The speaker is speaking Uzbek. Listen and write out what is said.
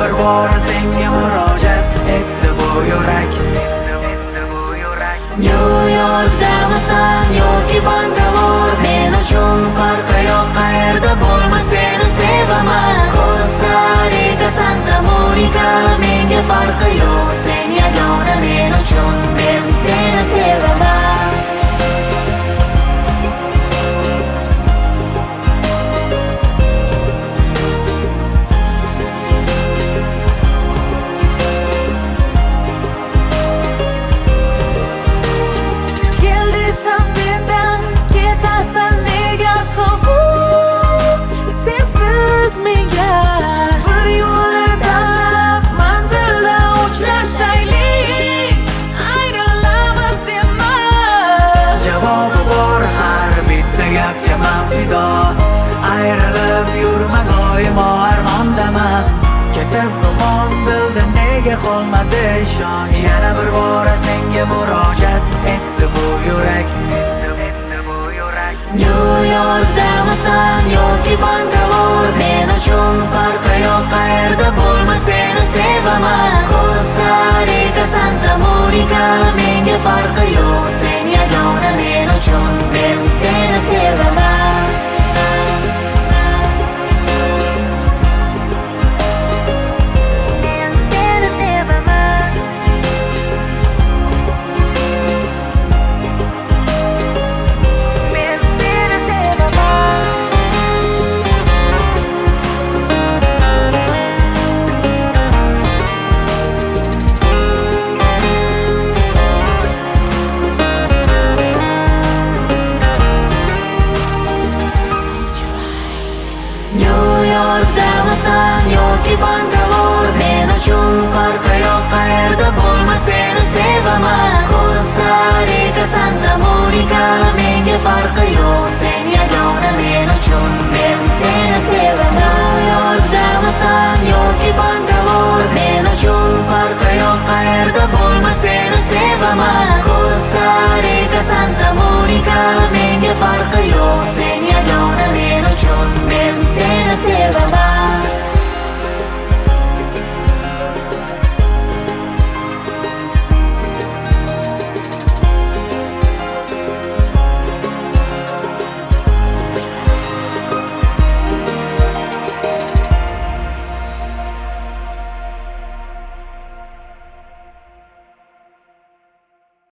bir bora senga murojaat etdi bu yurak. New Yorkdamisan yoki Bangalore, men uchun farqi yo'q, qayerda bo'lma seni sevaman. Costa Rica, Santa Monica, menga farqi yo'q, sen yagona men uchun, men seni sevaman. Ayrılib yurma doimo armondaman. Ketib gumon bildi nega qolmadi ishon. Yana bir bora senga murojaat etdi bu yurak. New Yorkdamisan yoki Bangalore, men uchun farqi yo'q, qayerda